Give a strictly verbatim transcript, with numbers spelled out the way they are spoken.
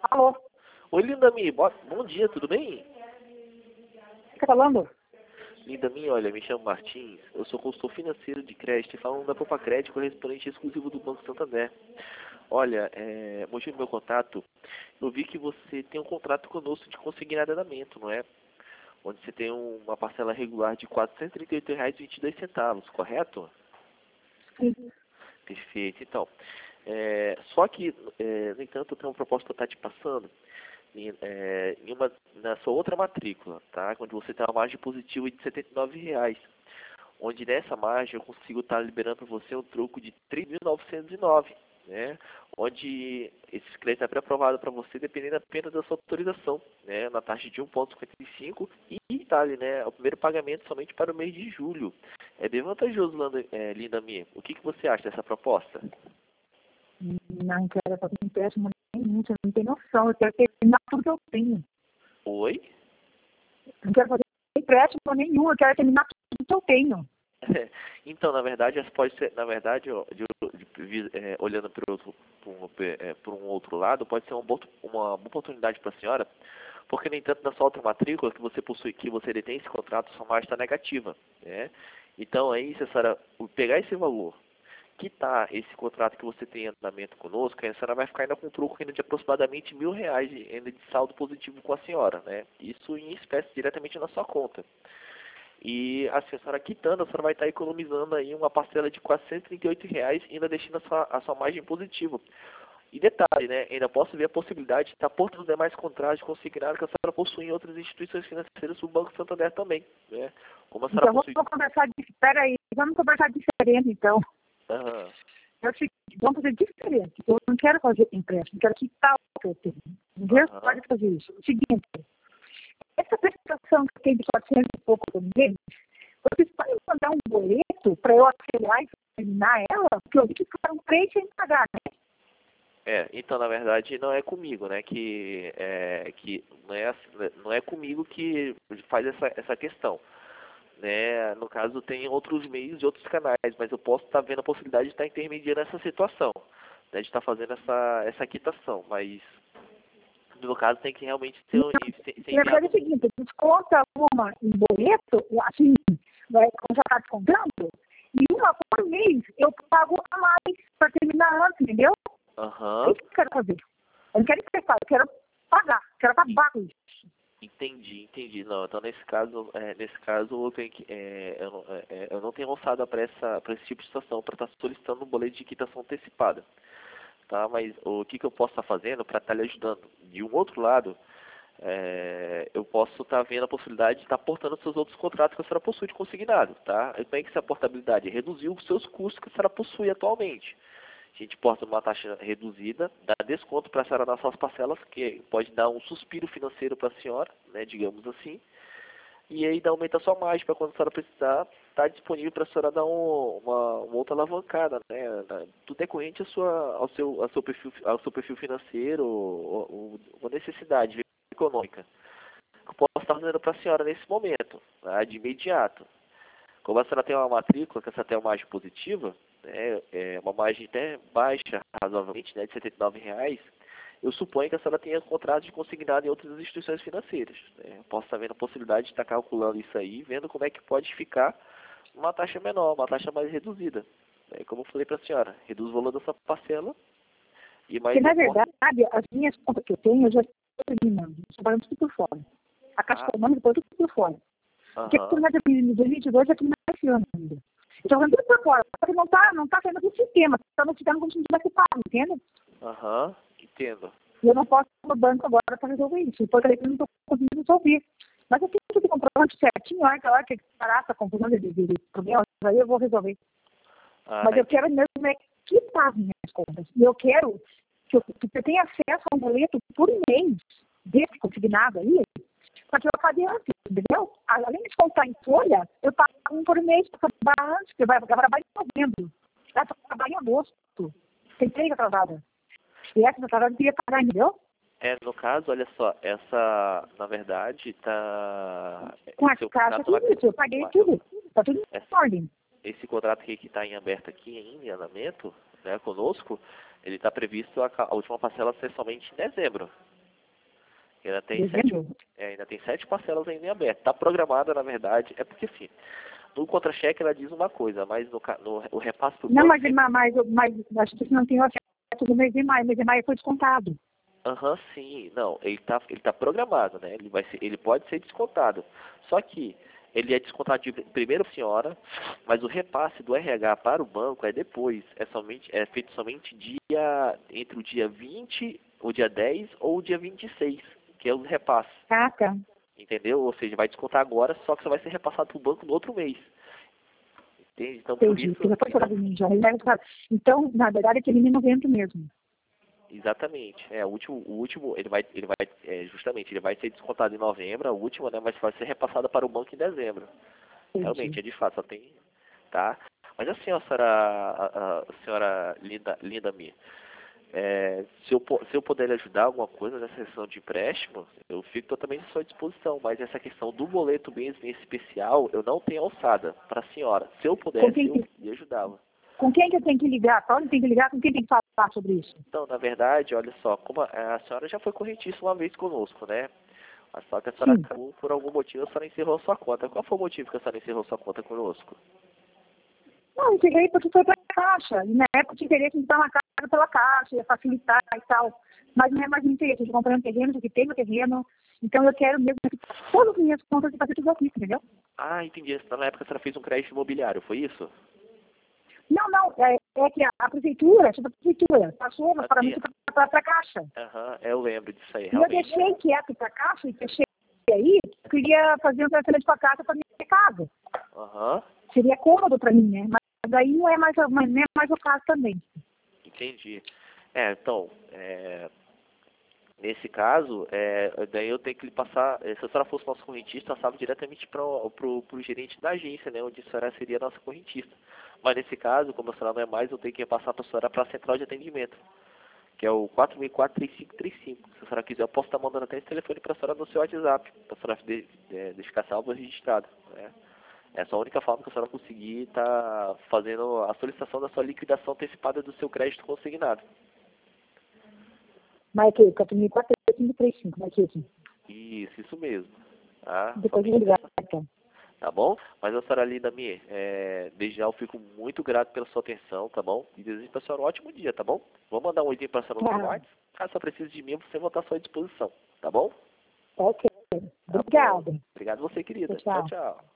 Alô? Oi, linda minha, bo- bom dia, tudo bem? Quem tá falando? Linda minha, olha, me chamo Martins, eu sou consultor financeiro de crédito e falando da Copa Crédito, correspondente exclusivo do Banco Santander. Olha, é, motivo do meu contato, eu vi que você tem um contrato conosco de consignado andamento, não é? Onde você tem uma parcela regular de quatrocentos e trinta e oito reais e vinte e dois centavos, correto? Sim. Perfeito, então. É, só que, é, no entanto, eu tenho uma proposta que eu estou te passando em, é, em uma, na sua outra matrícula, tá? Onde você tem uma margem positiva de setenta e nove reais. Onde nessa margem eu consigo estar liberando para você um troco de três mil novecentos e nove, né? Onde esse crédito é pré-aprovado para você dependendo apenas da sua autorização, né? Na taxa de um vírgula cinquenta e cinco e detalhe, né? O primeiro pagamento somente para o mês de julho. É bem vantajoso, Landa, é, linda minha. O que, que você acha dessa proposta? Não quero fazer empréstimo nenhum, você não tem noção. Eu quero terminar tudo que eu tenho. Oi? Não quero fazer empréstimo nenhum, eu quero terminar tudo que eu tenho. Então, na verdade, essa pode ser, na verdade, ó, de, de, é, olhando por, outro, por, um, é, por um outro lado, pode ser uma, boa- uma boa oportunidade para a senhora, porque, no entanto, na sua outra matrícula que você possui, que você detém esse contrato, sua margem está negativa, né? Então, aí, se a senhora pegar esse valor, quitar esse contrato que você tem em andamento conosco, a senhora vai ficar ainda com um troco ainda de aproximadamente mil reais de, ainda de saldo positivo com a senhora, né? Isso em espécie diretamente na sua conta. E assim, a senhora quitando, a senhora vai estar economizando aí uma parcela de quatrocentos e trinta e oito reais e ainda deixando a sua, a sua margem positiva. E detalhe, né? Ainda posso ver a possibilidade de estar por os demais contratos consignados que a senhora possui em outras instituições financeiras do Banco Santander também, né? Como a senhora Então possui... vamos conversar de... Espera aí, vamos conversar diferente então. Aham. Eu te... Vamos fazer diferente. Eu não quero fazer empréstimo, eu quero quitar o que eu tenho. Ninguém Aham. pode fazer isso. O seguinte, essa prestação que tem de quatrocentos e pouco por mês, vocês podem mandar um boleto para eu acelerar e terminar ela? Porque eu vi que ficaram três sem pagar, né? É, então na verdade não é comigo, né, que é que não é não é comigo que faz essa essa questão, né? No caso tem outros meios e outros canais, mas eu posso estar vendo a possibilidade de estar intermediando essa situação, né, de estar fazendo essa essa quitação, mas no meu caso tem que realmente ser, Não, ser, ser na verdade é enviado. o seguinte, desconta uma em boleto, assim, vai, como já está descontando, e uma por mês eu pago a mais para terminar antes, entendeu? É Aham. isso que eu quero fazer. Eu não quero emprestar, eu quero pagar, quero acabar com isso. Entendi, entendi. Não, então nesse caso, é, nesse caso eu tenho que, é, eu, não, é, é, eu não tenho alçada para essa, para esse tipo de situação, para estar solicitando um boleto de quitação antecipada, tá? Mas o que, que eu posso estar fazendo para estar lhe ajudando? De um outro lado, é, eu posso estar vendo a possibilidade de estar portando seus outros contratos que a senhora possui de consignado, tá? E como é que essa portabilidade? Reduzir os seus custos que a senhora possui atualmente. A gente porta uma taxa reduzida, dá desconto para a senhora nas suas parcelas, que pode dar um suspiro financeiro para a senhora, né, digamos assim, e aí dá, aumenta a sua margem para quando a senhora precisar, está disponível para a senhora dar um, uma, uma outra alavancada, né, na- tudo decorrente à sua, ao, seu, ao, seu perfil, ao seu perfil financeiro, ou, ou, ou necessidade econômica. Eu posso estar fazendo para a senhora nesse momento, tá, de imediato. Como a senhora tem uma matrícula, que a senhora tem uma margem positiva, né, é uma margem até baixa, razoavelmente, né, de setenta e nove reais, eu suponho que a senhora tenha contrato de consignado em outras instituições financeiras. Né. Eu posso estar vendo a possibilidade de estar calculando isso aí, vendo como é que pode ficar uma taxa menor, uma taxa mais reduzida. Né. Como eu falei para a senhora, reduz o valor dessa parcela e Porque, mais na eu posso... verdade, as minhas contas que eu tenho, eu já estou terminando. Estou pagando tudo por fora. A Caixa Ah, Econômica foi tudo por fora. Porque aham, terminar de dois mil e vinte e dois é terminar esse ano ainda. Estou pagando tudo por fora. Só que não está não tá saindo do sistema. Está no sistema como se não tivesse pago, entende? aham, entendo. E eu não posso ir no banco agora para resolver isso. Porque eu não estou conseguindo resolver. Mas eu tenho que comprar comprovante certinho, a hora que a hora que parar essa confusão de, de, de problemas, aí eu vou resolver. Ah, Mas eu entendi. quero mesmo é quitar as minhas contas. E eu quero que eu, que eu tenha acesso a um boleto por mês, desse consignado aí, para que eu acabe antes, entendeu? Além de descontar em folha, eu pago um por mês para acabar antes, porque vai acabar em novembro. Vai acabar em agosto. Tem três atrasadas. E essa atrasada eu queria pagar, entendeu? É, no caso, olha só, essa, na verdade, tá... Com O as seu caixas, contrato vai... tudo isso. Eu paguei vai- tudo. Está tudo em esse, ordem. esse contrato aqui que está em aberto aqui em andamento, né, conosco, ele está previsto a, ca- a última parcela ser somente em dezembro, Ainda tem, sete, é, ainda tem sete parcelas ainda em aberto. Está programada, na verdade, é porque assim, no contra-cheque ela diz uma coisa, mas no, no o repasse do Não, banco... mas, mas, mas, mas acho que você não tem o acesso do mês de maio. O mês de maio foi descontado. Aham, uhum, sim. Não, ele está ele tá programado, né? Ele, vai ser, ele pode ser descontado. Só que ele é descontado de primeiro para a senhora, mas o repasse do R H para o banco é depois. É, somente, é feito somente dia, entre o dia vinte, o dia dez ou o dia vinte e seis, que é o repasse. Ah, tá. Entendeu? Ou seja, vai descontar agora, só que só vai ser repassado para o banco no outro mês. Entende? Então, Entendi. por isso... Já foi então, mim, já. Então, na verdade, é aquele novembro mesmo. Exatamente. É, o último, o último, ele vai, ele vai, é, justamente, ele vai ser descontado em novembro, a última, né, mas vai ser repassada para o banco em dezembro. Entendi. Realmente, é de fato, só tem, tá? Mas assim, a senhora, a, a senhora Linda, Linda Mi, é, se, eu, se eu puder lhe ajudar alguma coisa nessa questão de empréstimo, eu fico totalmente à sua disposição, mas essa questão do boleto mesmo em especial, eu não tenho alçada para a senhora. Se eu pudesse, eu lhe ajudava. Com quem que eu tenho que ligar? Para onde tem que ligar? Com quem tem que falar sobre isso? Então, na verdade, olha só, como a, a senhora já foi correntista uma vez conosco, né? Só que a senhora acabou, por algum motivo, a senhora encerrou sua conta. Qual foi o motivo que a senhora encerrou sua conta conosco? Não, eu encerrei porque foi para a Caixa. E na época tinha interesse em estar na casa pela Caixa, ia facilitar e tal. Mas não é mais interesse. Eu comprei um terreno, eu quitei meu terreno. Então eu quero mesmo que todas as minhas contas e fazer tudo aqui, entendeu? Ah, entendi. Na época a senhora fez um crédito imobiliário, foi isso? Não, não. É, é que a, a prefeitura, a prefeitura, passou no pagamento para a Caixa. Aham, eu lembro disso aí, E realmente. eu deixei quieto para a Caixa e fechei aí. Eu queria fazer um transferência para a Caixa para minha casa. Aham. Seria cômodo para mim, né? Mas daí não é mais, não é mais o caso também. Entendi. É, então, é, nesse caso, é, daí eu tenho que lhe passar, se a senhora fosse nosso correntista, passava diretamente para o gerente da agência, né, onde a senhora seria a nossa correntista. Mas nesse caso, como a senhora não é mais, eu tenho que passar para a senhora para a central de atendimento, que é o quatro seis quatro, três cinco três cinco. Se a senhora quiser, eu posso estar mandando até esse telefone para a senhora no seu WhatsApp, para a senhora de, de, de ficar salvo registrado. Né? Essa é a única forma que a senhora conseguir estar tá fazendo a solicitação da sua liquidação antecipada do seu crédito consignado. Mas que quatro mil e quatro, cinco três cinco, mas que Isso, isso mesmo. Tá? Depois eu ligar, então. Tá bom? Mas a senhora Linda Mi, é, desde já eu fico muito grato pela sua atenção, tá bom? E desejo para a senhora um ótimo dia, tá bom? Vou mandar um oitinho para a senhora no seu WhatsApp. Caso só precise de mim, você vou estar à sua disposição, tá bom? Ok. Tá Obrigada. bom. Obrigado você, querida. Tchau, tchau. tchau.